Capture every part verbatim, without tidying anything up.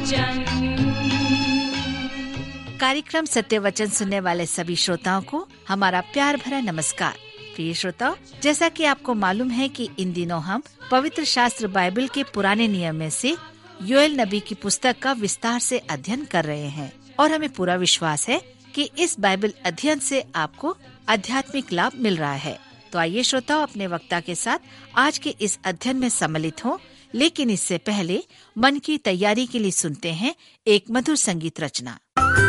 वचन। कार्यक्रम सत्य वचन सुनने वाले सभी श्रोताओं को हमारा प्यार भरा नमस्कार। प्रिय श्रोताओ, जैसा कि आपको मालूम है कि इन दिनों हम पवित्र शास्त्र बाइबल के पुराने नियम में से योएल नबी की पुस्तक का विस्तार से अध्ययन कर रहे हैं और हमें पूरा विश्वास है कि इस बाइबल अध्ययन से आपको आध्यात्मिक लाभ मिल रहा है। तो आइए श्रोताओ, अपने वक्ता के साथ आज के इस अध्ययन में सम्मिलित हों, लेकिन इससे पहले मन की तैयारी के लिए सुनते हैं एक मधुर संगीत रचना।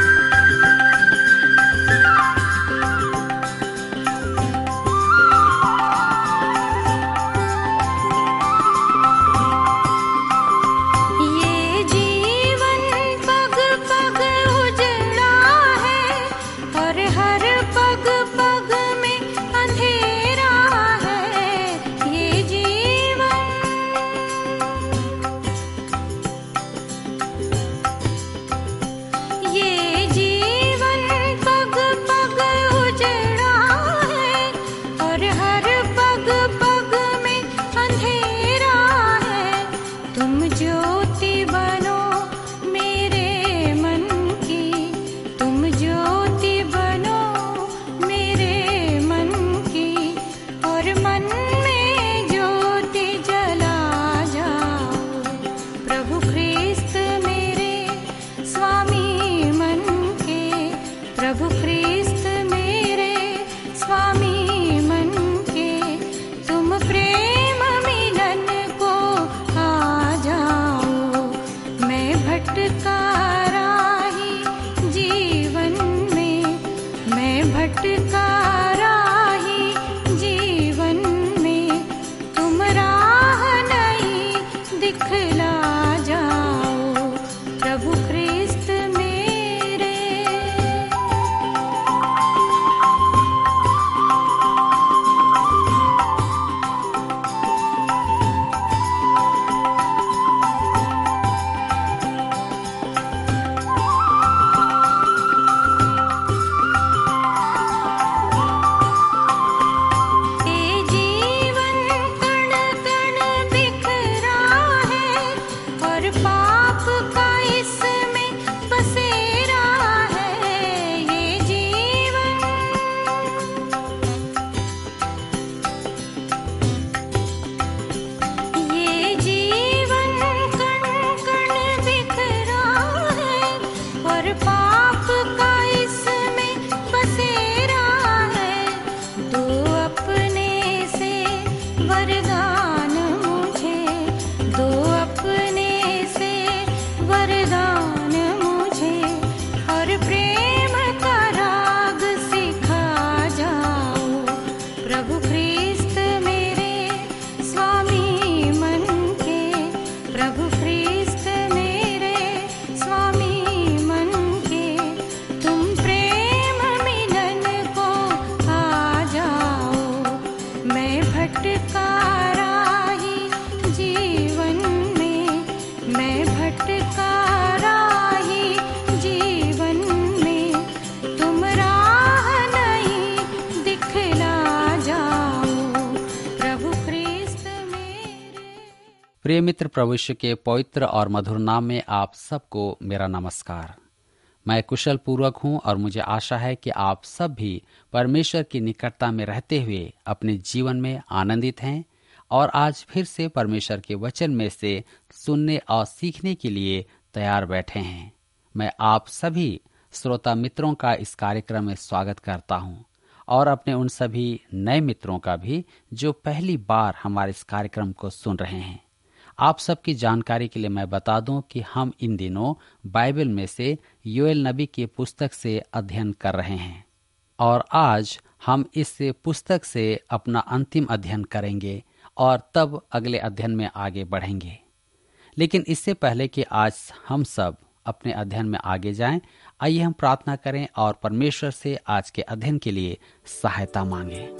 प्रिय मित्र, प्रभु यीशु के पवित्र और मधुर नाम में आप सबको मेरा नमस्कार। मैं कुशल पूर्वक हूँ और मुझे आशा है कि आप सब भी परमेश्वर की निकटता में रहते हुए अपने जीवन में आनंदित हैं और आज फिर से परमेश्वर के वचन में से सुनने और सीखने के लिए तैयार बैठे हैं। मैं आप सभी श्रोता मित्रों का इस कार्यक्रम में स्वागत करता हूँ और अपने उन सभी नए मित्रों का भी जो पहली बार हमारे इस कार्यक्रम को सुन रहे हैं। आप सबकी जानकारी के लिए मैं बता दूं कि हम इन दिनों बाइबल में से योएल नबी की पुस्तक से अध्ययन कर रहे हैं और आज हम इस पुस्तक से अपना अंतिम अध्ययन करेंगे और तब अगले अध्ययन में आगे बढ़ेंगे। लेकिन इससे पहले कि आज हम सब अपने अध्ययन में आगे जाएं, आइए हम प्रार्थना करें और परमेश्वर से आज के अध्ययन के लिए सहायता मांगें।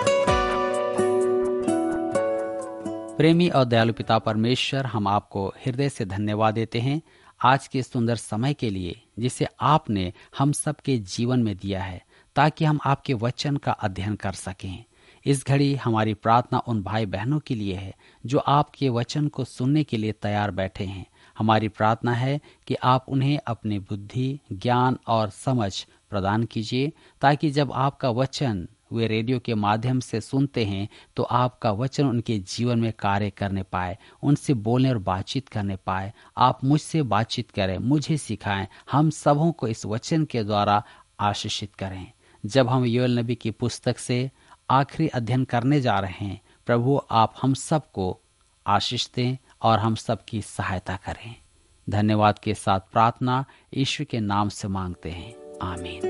प्रेमी और दयालु पिता परमेश्वर, हम आपको हृदय से धन्यवाद देते हैं आज के सुंदर समय के लिए जिसे आपने हम सबके जीवन में दिया है, ताकि हम आपके वचन का अध्ययन कर सकें। इस घड़ी हमारी प्रार्थना उन भाई बहनों के लिए है जो आपके वचन को सुनने के लिए तैयार बैठे हैं। हमारी प्रार्थना है कि आप उन्हें अपनी बुद्धि, ज्ञान और समझ प्रदान कीजिए, ताकि जब आपका वचन वे रेडियो के माध्यम से सुनते हैं तो आपका वचन उनके जीवन में कार्य करने पाए, उनसे बोलने और बातचीत करने पाए। आप मुझसे बातचीत करें, मुझे सिखाएं, हम सबों को इस वचन के द्वारा आशीषित करें। जब हम योएल नबी की पुस्तक से आखिरी अध्ययन करने जा रहे हैं, प्रभु आप हम सबको आशीष दें और हम सबकी सहायता करें। धन्यवाद के साथ प्रार्थना यीशु के नाम से मांगते हैं, आमीन।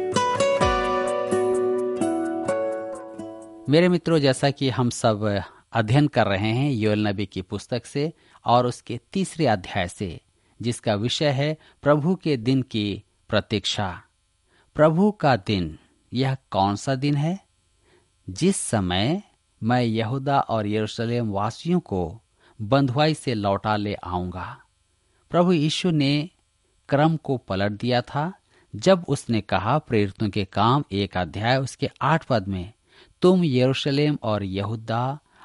मेरे मित्रों, जैसा कि हम सब अध्ययन कर रहे हैं योएल नबी की पुस्तक से और उसके तीसरे अध्याय से, जिसका विषय है प्रभु के दिन की प्रतीक्षा। प्रभु का दिन, यह कौन सा दिन है जिस समय मैं यहूदा और यरूशलेम वासियों को बंधुआई से लौटा ले आऊंगा। प्रभु यीशु ने क्रम को पलट दिया था जब उसने कहा, प्रेरितों के काम एक अध्याय उसके आठ पद में, तुम यरूशलेम और यहूदा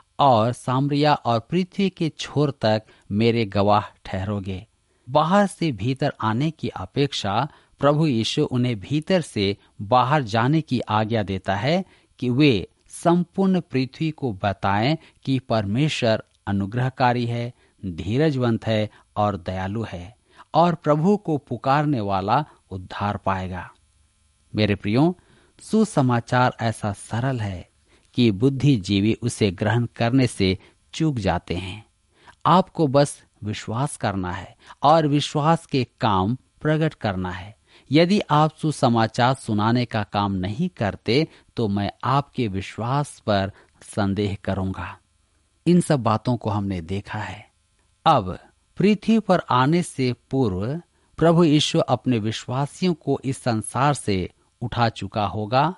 और सामरिया और पृथ्वी के छोर तक मेरे गवाह ठहरोगे। बाहर से भीतर आने की अपेक्षा प्रभु यीशु उन्हें भीतर से बाहर जाने की आज्ञा देता है कि वे संपूर्ण पृथ्वी को बताएं कि परमेश्वर अनुग्रहकारी है, धीरजवंत है और दयालु है, और प्रभु को पुकारने वाला उद्धार पाएगा। मेरे प्रियो, सुसमाचार ऐसा सरल है कि बुद्धिजीवी उसे ग्रहण करने से चूक जाते हैं। आपको बस विश्वास करना है और विश्वास के काम प्रकट करना है। यदि आप सुसमाचार सुनाने का काम नहीं करते तो मैं आपके विश्वास पर संदेह करूंगा। इन सब बातों को हमने देखा है। अब पृथ्वी पर आने से पूर्व प्रभु यीशु अपने विश्वासियों को इस संसार से उठा चुका होगा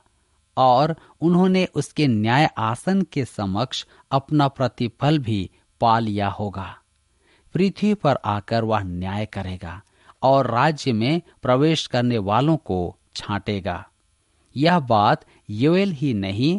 और उन्होंने उसके न्याय आसन के समक्ष अपना प्रतिफल भी पा लिया होगा। पृथ्वी पर आकर वह न्याय करेगा और राज्य में प्रवेश करने वालों को छांटेगा। यह बात योएल ही नहीं,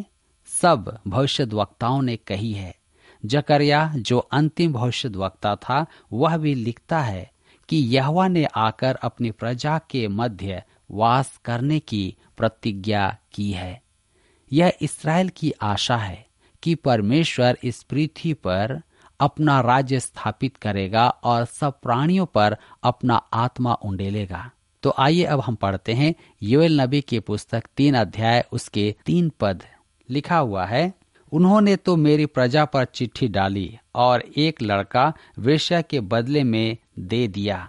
सब भविष्यद्वक्ताओं ने कही है। जकरिया जो अंतिम भविष्यद्वक्ता था, वह भी लिखता है कि यहोवा ने आकर अपनी प्रजा के मध्य वास करने की प्रतिज्ञा की है। यह इस्राएल की आशा है कि परमेश्वर इस पृथ्वी पर अपना राज्य स्थापित करेगा और सब प्राणियों पर अपना आत्मा उंडेलेगा। तो आइए अब हम पढ़ते हैं योएल नबी की पुस्तक तीन अध्याय उसके तीन पद। लिखा हुआ है, उन्होंने तो मेरी प्रजा पर चिट्ठी डाली और एक लड़का वेश्या के बदले में दे दिया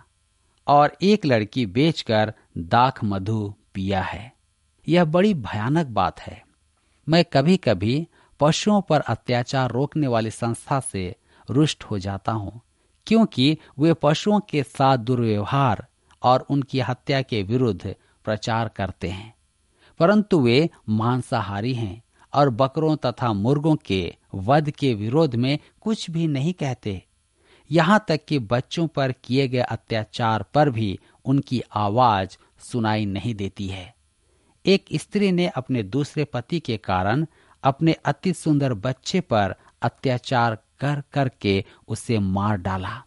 और एक लड़की बेचकर दाख मधु पिया है। यह बड़ी भयानक बात है। मैं कभी कभी पशुओं पर अत्याचार रोकने वाली संस्था से रुष्ट हो जाता हूँ, क्योंकि वे पशुओं के साथ दुर्व्यवहार और उनकी हत्या के विरुद्ध प्रचार करते हैं, परंतु वे मांसाहारी हैं और बकरों तथा मुर्गों के वध के विरोध में कुछ भी नहीं कहते। यहाँ तक कि बच्चों पर किए गए अत्याचार पर भी उनकी आवाज सुनाई नहीं देती है। एक स्त्री ने अपने दूसरे पति के कारण अपने अति सुंदर बच्चे पर अत्याचार कर करके उसे मार डाला।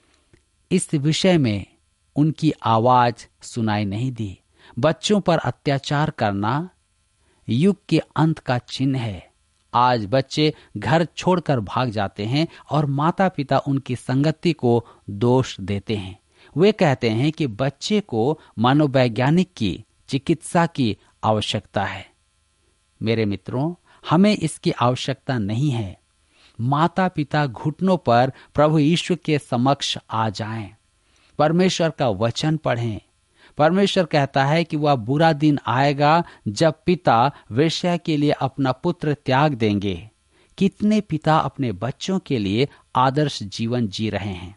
इस विषय में उनकी आवाज सुनाई नहीं दी। बच्चों पर अत्याचार करना युग के अंत का चिन्ह है। आज बच्चे घर छोड़कर भाग जाते हैं और माता पिता उनकी संगति को दोष देते हैं। वे कहते हैं कि बच्चे को मनोवैज्ञानिक की चिकित्सा की आवश्यकता है। मेरे मित्रों, हमें इसकी आवश्यकता नहीं है। माता पिता घुटनों पर प्रभु यीशु के समक्ष आ जाएं, परमेश्वर का वचन पढ़ें। परमेश्वर कहता है कि वह बुरा दिन आएगा जब पिता वेश्या के लिए अपना पुत्र त्याग देंगे। कितने पिता अपने बच्चों के लिए आदर्श जीवन जी रहे हैं।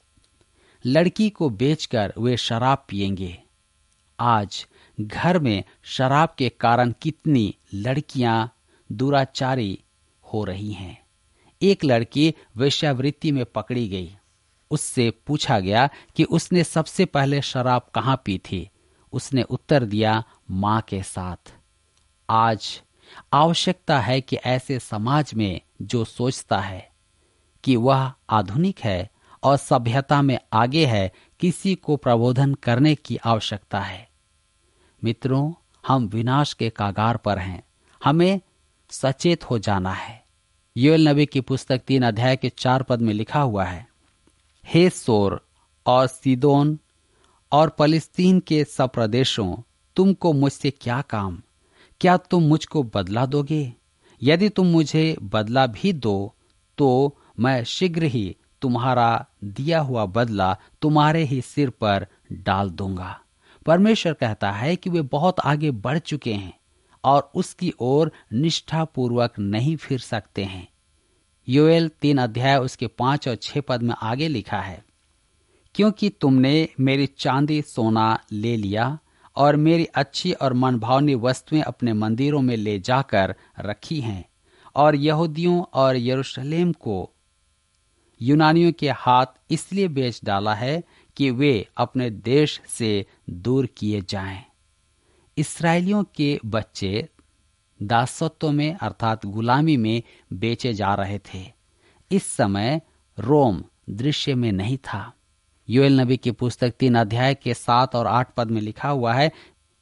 लड़की को बेचकर वे शराब पिएंगे। आज घर में शराब के कारण कितनी लड़कियां दुराचारी हो रही हैं। एक लड़की वेश्यावृत्ति में पकड़ी गई। उससे पूछा गया कि उसने सबसे पहले शराब कहाँ पी थी। उसने उत्तर दिया, माँ के साथ। आज आवश्यकता है कि ऐसे समाज में जो सोचता है कि वह आधुनिक है और सभ्यता में आगे है, किसी को प्रबोधन करने की आवश्यकता है। मित्रों, हम विनाश के कागार पर हैं, हमें सचेत हो जाना है। योएल नबी की पुस्तक तीन अध्याय के चार पद में लिखा हुआ है, हे सोर और सीदोन और पलिस्तीन के सब प्रदेशों, तुमको मुझसे क्या काम? क्या तुम मुझको बदला दोगे? यदि तुम मुझे बदला भी दो तो मैं शीघ्र ही तुम्हारा दिया हुआ बदला तुम्हारे ही सिर पर डाल दूंगा। परमेश्वर कहता है कि वे बहुत आगे बढ़ चुके हैं और उसकी ओर निष्ठापूर्वक नहीं फिर सकते हैं। योएल तीन अध्याय उसके पांच और छह पद में आगे लिखा है, क्योंकि तुमने मेरी चांदी सोना ले लिया और मेरी अच्छी और मनभावनी वस्तुएं अपने मंदिरों में ले जाकर रखी हैं, और यहूदियों और यरूशलेम को यूनानियों के हाथ इसलिए बेच डाला है कि वे अपने देश से दूर किए जाएं। इस्राएलियों के बच्चे दासत्व में अर्थात गुलामी में बेचे जा रहे थे। इस समय रोम दृश्य में नहीं था। योएल नबी की पुस्तक तीन अध्याय के सात और आठ पद में लिखा हुआ है,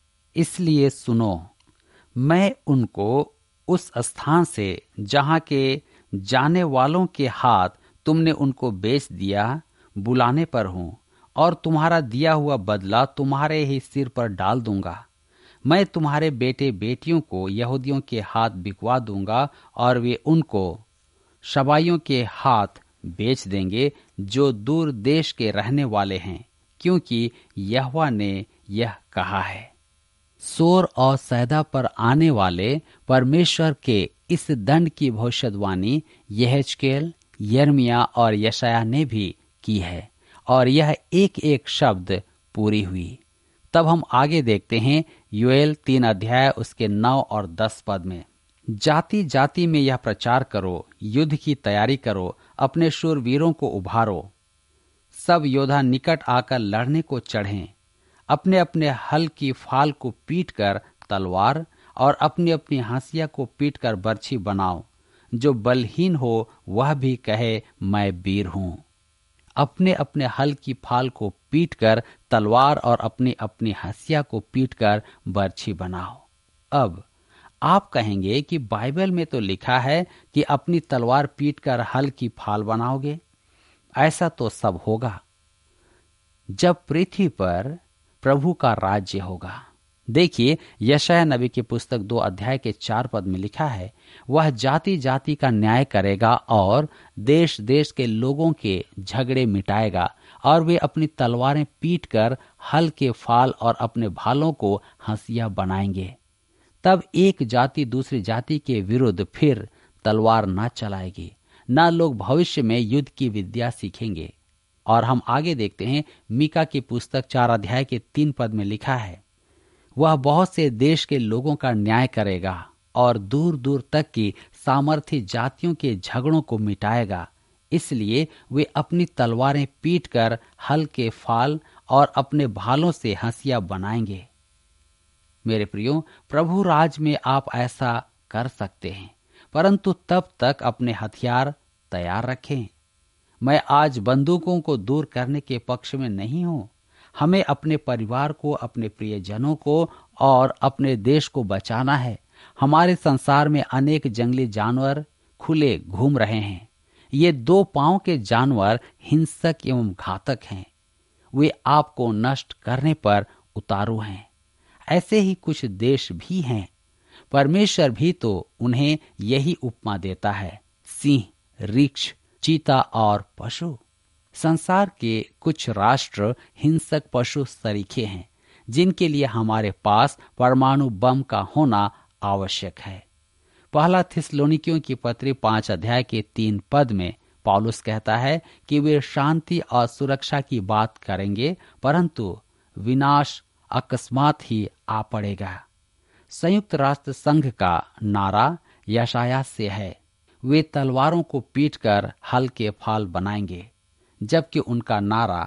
इसलिए सुनो, मैं उनको उस स्थान से जहां के जाने वालों के हाथ तुमने उनको बेच दिया बुलाने पर हूं, और तुम्हारा दिया हुआ बदला तुम्हारे ही सिर पर डाल दूंगा। मैं तुम्हारे बेटे बेटियों को यहूदियों के हाथ बिकवा दूंगा और वे उनको शबाइयों के हाथ बेच देंगे जो दूर देश के रहने वाले हैं, क्योंकि यहोवा ने यह कहा है। सोर और सैदा पर आने वाले परमेश्वर के इस दंड की भविष्यवाणी यहेजकेल, यिर्मयाह और यशायाह ने भी की है, और यह एक एक शब्द पूरी हुई। तब हम आगे देखते हैं योएल तीन अध्याय उसके नौ और दस पद में, जाति जाति में यह प्रचार करो, युद्ध की तैयारी करो, अपने शूरवीरों को उभारो। सब योद्धा निकट आकर लड़ने को चढ़ें, अपने अपने हल की फाल को पीटकर तलवार और अपनी अपनी हंसिया को पीटकर बर्छी बनाओ। जो बलहीन हो वह भी कहे मैं वीर हूं। अपने अपने हल की फाल को पीटकर तलवार और अपनी अपनी हंसिया को पीटकर बर्छी बनाओ। अब आप कहेंगे कि बाइबल में तो लिखा है कि अपनी तलवार पीटकर हल की फाल बनाओगे। ऐसा तो सब होगा जब पृथ्वी पर प्रभु का राज्य होगा। देखिए, यशायाह नबी की पुस्तक दो अध्याय के चार पद में लिखा है, वह जाति जाति का न्याय करेगा और देश देश के लोगों के झगड़े मिटाएगा, और वे अपनी तलवारें पीटकर हल के फाल और अपने भालों को हंसिया बनाएंगे। तब एक जाति दूसरी जाति के विरुद्ध फिर तलवार न चलाएगी, न लोग भविष्य में युद्ध की विद्या सीखेंगे। और हम आगे देखते हैं, मीका की पुस्तक चार अध्याय के तीन पद में लिखा है, वह बहुत से देश के लोगों का न्याय करेगा और दूर दूर तक की सामर्थी जातियों के झगड़ों को मिटाएगा। इसलिए वे अपनी तलवारें पीटकर हल के फाल और अपने भालों से हंसिया बनाएंगे। मेरे प्रियो, प्रभु राज में आप ऐसा कर सकते हैं, परंतु तब तक अपने हथियार तैयार रखें। मैं आज बंदूकों को दूर करने के पक्ष में नहीं हूं। हमें अपने परिवार को, अपने प्रियजनों को और अपने देश को बचाना है। हमारे संसार में अनेक जंगली जानवर खुले घूम रहे हैं। ये दो पांव के जानवर हिंसक एवं घातक हैं। वे आपको नष्ट करने पर उतारू हैं। ऐसे ही कुछ देश भी हैं। परमेश्वर भी तो उन्हें यही उपमा देता है, सिंह, रीछ, चीता और पशु। संसार के कुछ राष्ट्र हिंसक पशु सरीखे हैं, जिनके लिए हमारे पास परमाणु बम का होना आवश्यक है। पहला थिस्सलुनीकियों की पत्री पांच अध्याय के तीन पद में पौलुस कहता है कि वे शांति और सुरक्षा की बात करेंगे, परंतु विनाश अकस्मात ही आ पड़ेगा। संयुक्त राष्ट्र संघ का नारा यशायाह से है, वे तलवारों को पीटकर हल के फाल बनाएंगे, जबकि उनका नारा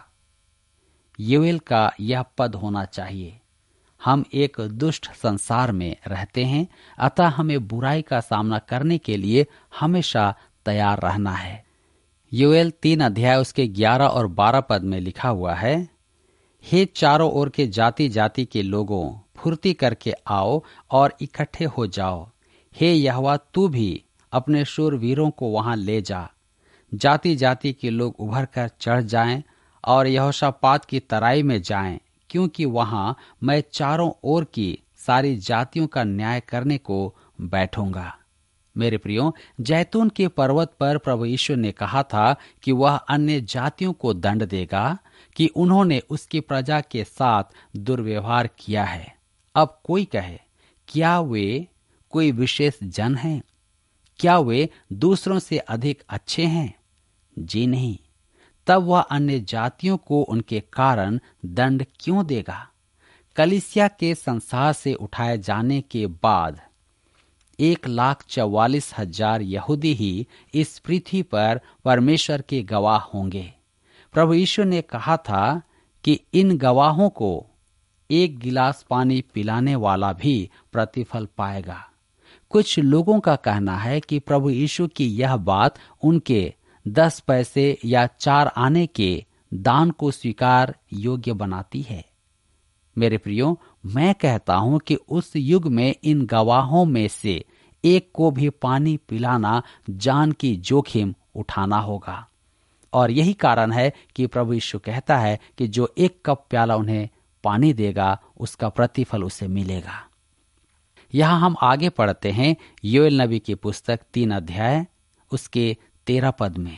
योएल का यह पद होना चाहिए, हम एक दुष्ट संसार में रहते हैं, अतः हमें बुराई का सामना करने के लिए हमेशा तैयार रहना है। योएल तीन अध्याय उसके ग्यारह और बारह पद में लिखा हुआ है, हे चारों ओर के जाति जाति के लोगों, फुर्ती करके आओ और इकट्ठे हो जाओ। हे यहोवा, तू भी अपने शूरवीरों को वहां ले जा। जाति जाति के लोग उभर कर चढ़ जाएं और यहोशापात की तराई में जाएं, क्योंकि वहां मैं चारों ओर की सारी जातियों का न्याय करने को बैठूंगा। मेरे प्रियो, जैतून के पर्वत पर प्रभु यीशु ने कहा था कि वह अन्य जातियों को दंड देगा कि उन्होंने उसकी प्रजा के साथ दुर्व्यवहार किया है। अब कोई कहे, क्या वे कोई विशेष जन हैं? क्या वे दूसरों से अधिक अच्छे हैं? जी नहीं। तब वह अन्य जातियों को उनके कारण दंड क्यों देगा? कलीसिया के संसार से उठाए जाने के बाद एक लाख चौवालीस हजार यहूदी ही इस पृथ्वी पर परमेश्वर के गवाह होंगे। प्रभु यीशु ने कहा था कि इन गवाहों को एक गिलास पानी पिलाने वाला भी प्रतिफल पाएगा। कुछ लोगों का कहना है कि प्रभु यीशु की यह बात उनके दस पैसे या चार आने के दान को स्वीकार योग्य बनाती है। मेरे प्रियो, मैं कहता हूं कि उस युग में इन गवाहों में से एक को भी पानी पिलाना जान की जोखिम उठाना होगा। और यही कारण है कि प्रभु यीशु कहता है कि जो एक कप प्याला उन्हें पानी देगा, उसका प्रतिफल उसे मिलेगा। यहां हम आगे पढ़ते हैं योएल नबी की पुस्तक तीन अध्याय उसके तेरह पद में,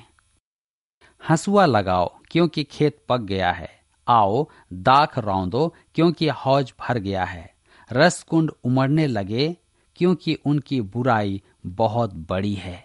हंसुआ लगाओ क्योंकि खेत पक गया है, आओ दाख रौंदो क्योंकि हौज भर गया है, रस कुंड उमड़ने लगे क्योंकि उनकी बुराई बहुत बड़ी है।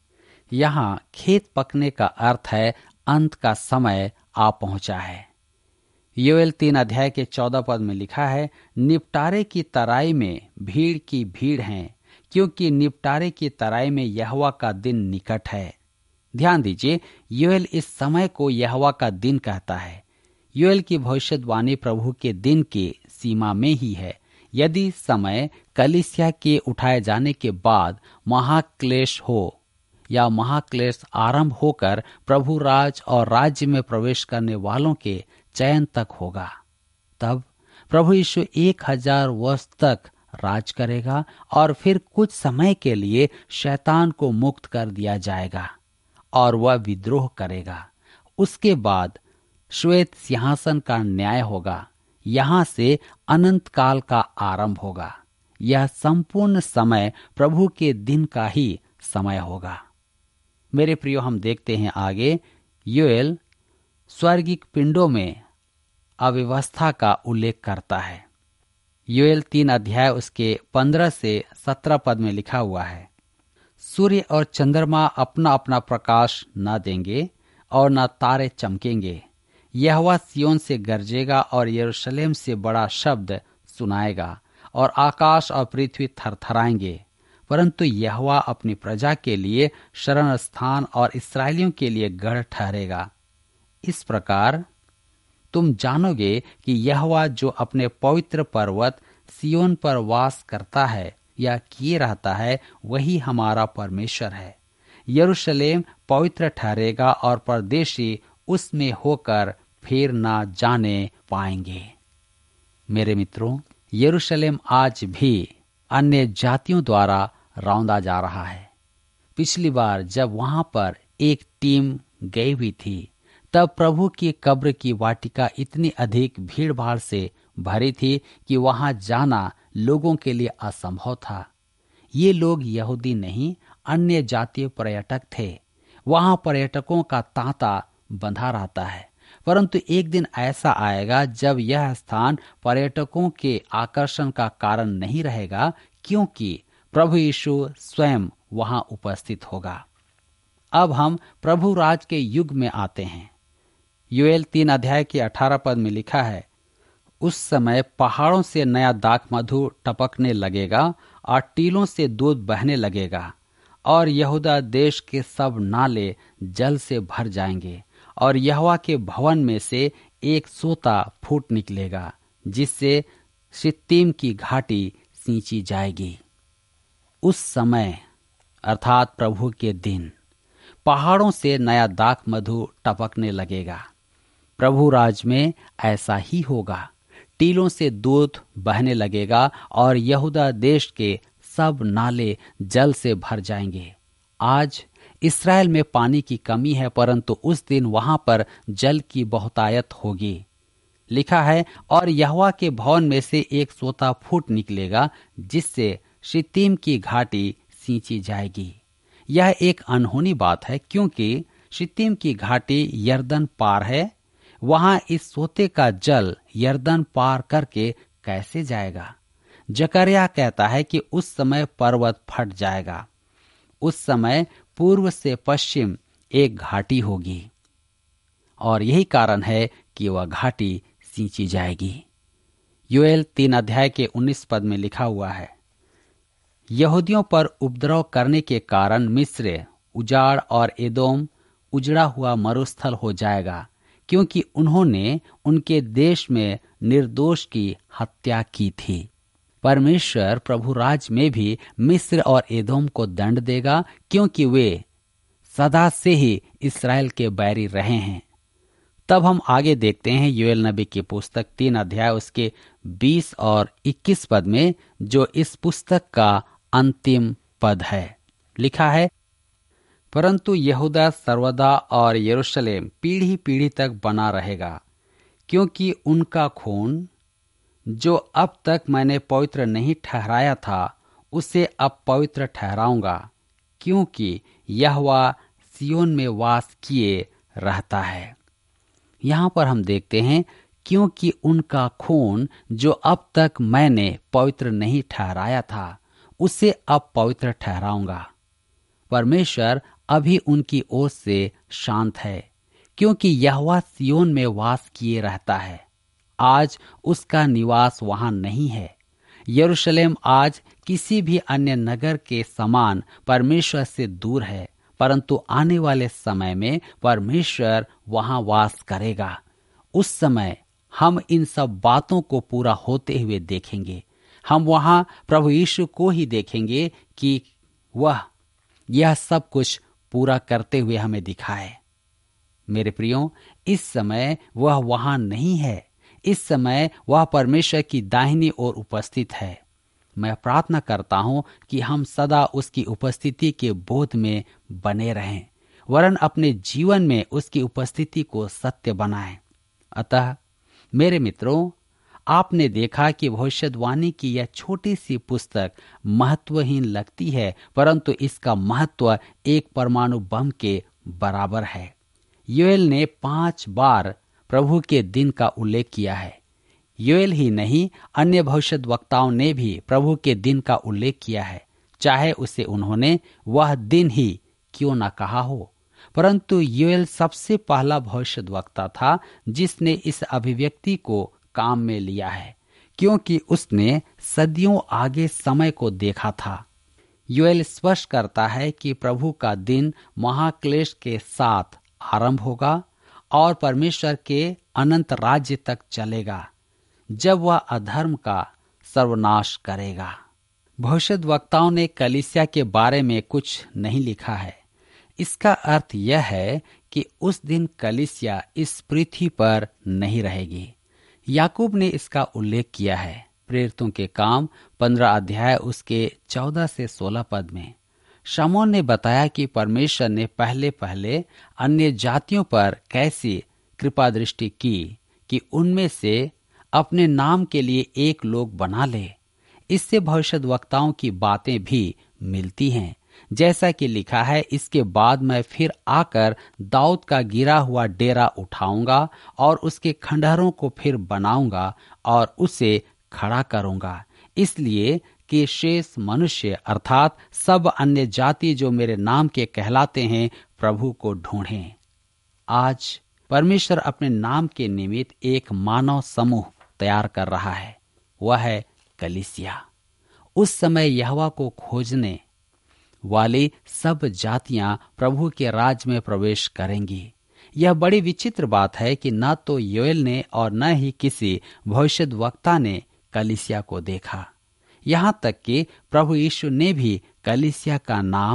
यहाँ खेत पकने का अर्थ है अंत का समय आ पहुंचा है। योएल तीन अध्याय के चौदह पद में लिखा है, निपटारे की तराई में भीड़ की भीड़ है, क्योंकि निपटारे की तराई में यहोवा का दिन निकट है। ध्यान दीजिए, योएल इस समय को यहोवा का दिन कहता है। योएल की भविष्यवाणी प्रभु के दिन की सीमा में ही है। यदि समय कलीसिया के उठाए जाने के बाद महाक्लेश हो या महाक्लेश आरंभ होकर प्रभु राज और राज्य में प्रवेश करने वालों के चयन तक होगा, तब प्रभु यीशु एक हजार वर्ष तक राज करेगा और फिर कुछ समय के लिए शैतान को मुक्त कर दिया जाएगा और वह विद्रोह करेगा। उसके बाद श्वेत सिंहासन का न्याय होगा। यहां से अनंत काल का आरंभ होगा। यह संपूर्ण समय प्रभु के दिन का ही समय होगा। मेरे प्रियो, हम देखते हैं आगे योएल स्वर्गिक पिंडों में अव्यवस्था का उल्लेख करता है। योएल तीन अध्याय उसके पंद्रह से सत्रह पद में लिखा हुआ है, सूर्य और चंद्रमा अपना अपना प्रकाश न देंगे और न तारे चमकेंगे। यहोवा सिय्योन से गरजेगा और यरूशलेम से बड़ा शब्द सुनाएगा और आकाश और पृथ्वी थरथराएंगे। परंतु यहोवा अपनी प्रजा के लिए शरण स्थान और इस्राएलियों के लिए गढ़ ठहरेगा। इस प्रकार तुम जानोगे कि यहोवा जो अपने पवित्र पर्वत सिय्योन पर वास करता है या किए रहता है, वही हमारा परमेश्वर है। यरूशलेम पवित्र ठहरेगा और परदेशी उसमें होकर फिर ना जाने पाएंगे। मेरे मित्रों, यरूशलेम आज भी अन्य जातियों द्वारा रौंदा जा रहा है। पिछली बार जब वहां पर एक टीम गई हुई थी, तब प्रभु की कब्र की वाटिका इतनी अधिक भीड़ भाड़ से भरी थी कि वहां जाना लोगों के लिए असंभव था। ये लोग यहूदी नहीं, अन्य जातीय पर्यटक थे। वहां पर्यटकों का तांता बंधा रहता है, परंतु एक दिन ऐसा आएगा जब यह स्थान पर्यटकों के आकर्षण का कारण नहीं रहेगा, क्योंकि प्रभु यीशु स्वयं वहां उपस्थित होगा। अब हम प्रभु राज के युग में आते हैं। योएल तीन अध्याय के अठारह पद में लिखा है, उस समय पहाड़ों से नया दाख मधु टपकने लगेगा और टीलों से दूध बहने लगेगा और यहूदा देश के सब नाले जल से भर जाएंगे और यहोवा के भवन में से एक सोता फूट निकलेगा जिससे शित्तीम की घाटी सींची जाएगी। उस समय अर्थात प्रभु के दिन पहाड़ों से नया दाख मधु टपकने लगेगा। प्रभु राज में ऐसा ही होगा। टीलों से दूध बहने लगेगा और यहूदा देश के सब नाले जल से भर जाएंगे। आज इस्राएल में पानी की कमी है, परंतु उस दिन वहां पर जल की बहुतायत होगी। लिखा है, और यहोवा के भवन में से एक सोता फूट निकलेगा, जिससे शित्तीम की घाटी सींची जाएगी। यह एक अनहोनी बात है, क्योंकि शित्तीम की घाटी यरदन पार है। वहां इस सोते का जल यरदन पार करके कैसे जाएगा? जकरिया कहता है कि उस समय पर्वत फट जाएगा। उस समय पूर्व से पश्चिम एक घाटी होगी और यही कारण है कि वह घाटी सींची जाएगी। योएल तीन अध्याय के उन्नीस पद में लिखा हुआ है, यहूदियों पर उपद्रव करने के कारण मिस्र उजाड़ और एदोम उजड़ा हुआ मरुस्थल हो जाएगा, क्योंकि उन्होंने उनके देश में निर्दोष की हत्या की थी। परमेश्वर प्रभु राज में भी मिस्र और एदोम को दंड देगा, क्योंकि वे सदा से ही इस्राएल के बैरी रहे हैं। तब हम आगे देखते हैं योएल नबी की पुस्तक तीन अध्याय उसके बीस और इक्कीस पद में, जो इस पुस्तक का अंतिम पद है। लिखा है, परंतु यहूदा सर्वदा और यरूशलेम पीढ़ी पीढ़ी तक बना रहेगा, क्योंकि उनका खून जो अब तक मैंने पवित्र नहीं ठहराया था, उसे अब पवित्र ठहराऊंगा, क्योंकि यहोवा सियोन में वास किए रहता है। यहाँ पर हम देखते हैं, क्योंकि उनका खून जो अब तक मैंने पवित्र नहीं ठहराया था, उसे अब पवित्र ठहराऊंगा। परमेश्वर अभी उनकी ओर से शांत है, क्योंकि यहोवा सियोन में वास किए रहता है। आज उसका निवास वहां नहीं है। यरूशलेम आज किसी भी अन्य नगर के समान परमेश्वर से दूर है, परंतु आने वाले समय में परमेश्वर वहां वास करेगा। उस समय हम इन सब बातों को पूरा होते हुए देखेंगे। हम वहां प्रभु यीशु को ही देखेंगे कि वह यह सब कुछ पूरा करते हुए हमें दिखाए। मेरे प्रियो, इस समय वह वहां नहीं है। इस समय वह परमेश्वर की दाहिनी ओर उपस्थित है। मैं प्रार्थना करता हूं कि हम सदा उसकी उपस्थिति के बोध में बने रहें, वरन अपने जीवन में उसकी उपस्थिति को सत्य बनाएं। अतः मेरे मित्रों, आपने देखा कि भविष्यवाणी की यह छोटी सी पुस्तक महत्वहीन लगती है, परंतु इसका महत्व एक परमाणु बम के बराबर है। योएल ने पांच बार प्रभु के दिन का उल्लेख किया है। योएल ही नहीं, अन्य भविष्यद्वक्ताओं ने भी प्रभु के दिन का उल्लेख किया है, चाहे उसे उन्होंने वह दिन ही क्यों न कहा हो। परंतु योएल सबसे पहला भविष्यद्वक्ता था जिसने इस अभिव्यक्ति को काम में लिया है, क्योंकि उसने सदियों आगे समय को देखा था। योएल स्पष्ट करता है कि प्रभु का दिन महाक्लेश के साथ आरंभ होगा और परमेश्वर के अनंत राज्य तक चलेगा, जब वह अधर्म का सर्वनाश करेगा। भविष्यद्वक्ताओं ने कलीसिया के बारे में कुछ नहीं लिखा है। इसका अर्थ यह है कि उस दिन कलीसिया इस पृथ्वी पर नहीं रहेगी। याकूब ने इसका उल्लेख किया है प्रेरितों के काम पंद्रह अध्याय उसके चौदह से सोलह पद में। शमौन ने बताया कि परमेश्वर ने पहले पहले अन्य जातियों पर कैसी कृपा दृष्टि की कि उनमें से अपने नाम के लिए एक लोग बना ले। इससे भविष्यद्वक्ताओं की बातें भी मिलती हैं। जैसा कि लिखा है, इसके बाद मैं फिर आकर दाऊद का गिरा हुआ डेरा उठाऊंगा और उसके खंडहरों को फिर बनाऊंगा और उसे खड़ा करूंगा, इसलिए कि शेष मनुष्य अर्थात सब अन्य जाति जो मेरे नाम के कहलाते हैं प्रभु को ढूंढें। आज परमेश्वर अपने नाम के निमित्त एक मानव समूह तैयार कर रहा है, वह है कलीसिया। उस समय यहोवा को खोजने वाली सब जातियां प्रभु के राज में प्रवेश करेंगी। यह बड़ी विचित्र बात है कि न तो योएल ने और न ही किसी भविष्यद्वक्ता ने कलीसिया को देखा। यहाँ तक कि प्रभु यीशु ने भी कलीसिया का नाम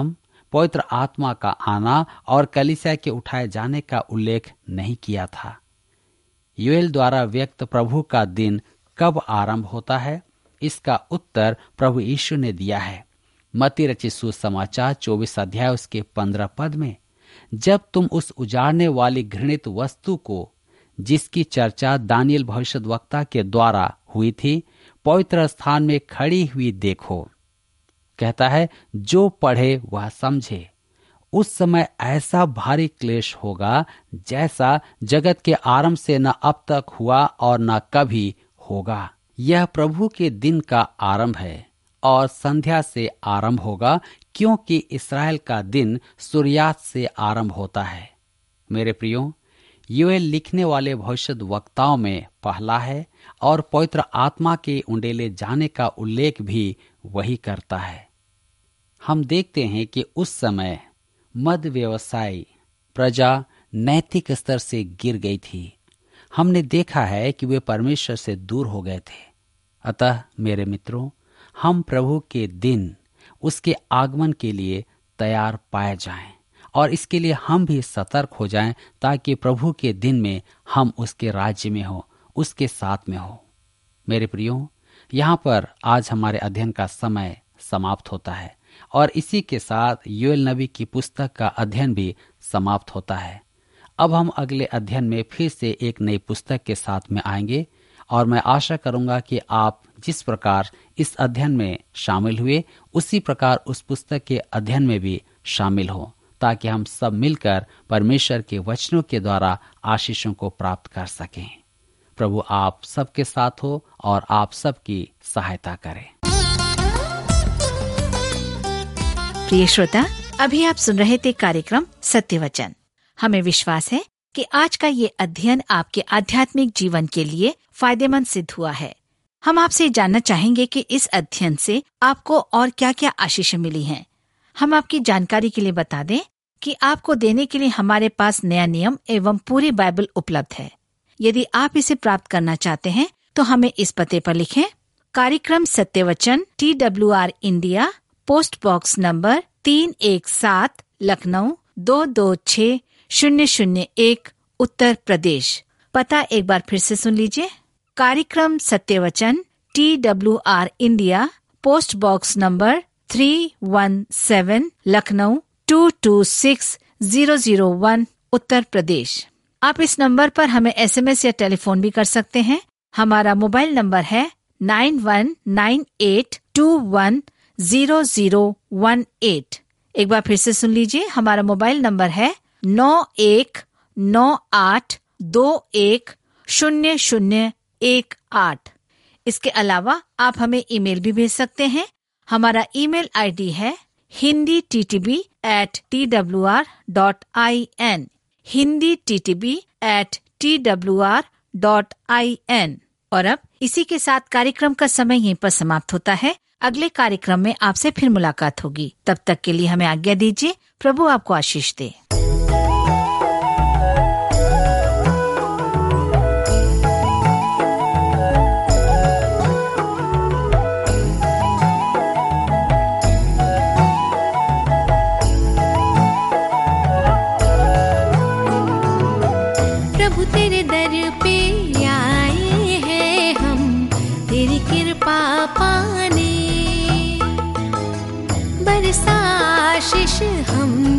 पवित्र आत्मा का आना और कलीसिया के उठाए जाने का उल्लेख नहीं किया था। योएल द्वारा व्यक्त प्रभु का दिन कब आरंभ होता है, इसका उत्तर प्रभु यीशु ने दिया है। मत्ती रचित सुसमाचार चौबीस अध्याय उसके पंद्रह पद में, जब तुम उस उजाड़ने वाली घृणित वस्तु को, जिसकी चर्चा दानियल भविष्यद्वक्ता के द्वारा हुई थी, पवित्र स्थान में खड़ी हुई देखो। कहता है, जो पढ़े वह समझे। उस समय ऐसा भारी क्लेश होगा जैसा जगत के आरंभ से न अब तक हुआ और न कभी होगा। यह प्रभु के दिन का आरंभ है और संध्या से आरंभ होगा, क्योंकि इस्राएल का दिन सूर्यास्त से आरंभ होता है। मेरे प्रियो, योएल लिखने वाले भविष्यद्वक्ताओं में पहला है और पवित्र आत्मा के उंडेले जाने का उल्लेख भी वही करता है। हम देखते हैं कि उस समय मद्य व्यवसायी प्रजा नैतिक स्तर से गिर गई थी। हमने देखा है कि वे परमेश्वर से दूर हो गए थे। अतः मेरे मित्रों, हम प्रभु के दिन, उसके आगमन के लिए तैयार पाए जाएं और इसके लिए हम भी सतर्क हो जाएं, ताकि प्रभु के दिन में हम उसके राज्य में हो, उसके साथ में हो। मेरे प्रियो, यहाँ पर आज हमारे अध्ययन का समय समाप्त होता है और इसी के साथ योएल नबी की पुस्तक का अध्ययन भी समाप्त होता है। अब हम अगले अध्ययन में फिर से एक नई पुस्तक के साथ में आएंगे और मैं आशा करूंगा कि आप जिस प्रकार इस अध्ययन में शामिल हुए, उसी प्रकार उस पुस्तक के अध्ययन में भी शामिल हो, ताकि हम सब मिलकर परमेश्वर के वचनों के द्वारा आशीषों को प्राप्त कर सकें। प्रभु आप सबके साथ हो और आप सबकी सहायता करें। प्रिय श्रोता, अभी आप सुन रहे थे कार्यक्रम सत्य वचन। हमें विश्वास है कि आज का ये अध्ययन आपके आध्यात्मिक जीवन के लिए फायदेमंद सिद्ध हुआ है। हम आपसे जानना चाहेंगे कि इस अध्ययन से आपको और क्या क्या आशीषें मिली हैं। हम आपकी जानकारी के लिए बता दें कि आपको देने के लिए हमारे पास नया नियम एवं पूरी बाइबल उपलब्ध है। यदि आप इसे प्राप्त करना चाहते हैं तो हमें इस पते पर लिखें। कार्यक्रम सत्य वचन, T W R India, post box number तीन एक सात, लखनऊ दो दो छः शून्य शून्य एक, उत्तर प्रदेश। पता एक बार फिर से सुन लीजिए। कार्यक्रम सत्य वचन, T W R India, post box number three one seven, Lucknow two two six zero zero one, Uttar Pradesh. आप इस नंबर पर हमें एस एम एस या टेलीफोन भी कर सकते हैं। हमारा मोबाइल नंबर है nine one nine eight two one zero zero one eight. एक बार फिर से सुन लीजिए। हमारा मोबाइल नंबर है नौ एक नौ आठ दो एक शून्य शून्य एक आठ। इसके अलावा आप हमें ईमेल भी भेज सकते हैं। हमारा ईमेल आईडी है Hindi T T B at T W R dot I N, Hindi T T B at T W R dot I N. और अब इसी के साथ कार्यक्रम का समय यहीं पर समाप्त होता है। अगले कार्यक्रम में आपसे फिर मुलाकात होगी। तब तक के लिए हमें आज्ञा दीजिए। प्रभु आपको आशीष दे। प्रभु तेरे दर पे आए हैं हम, तेरी कृपा पाने, बरसा आशीष हम